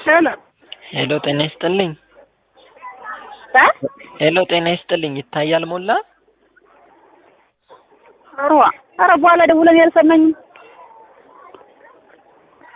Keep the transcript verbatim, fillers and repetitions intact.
ሄሎ ሄሎ ጤና ይስጥልኝ ታ ሄሎ ጤና ይስጥልኝ ይታያል ሞላ አሯ አረ በኋላ ደውለን ያልሰማኝ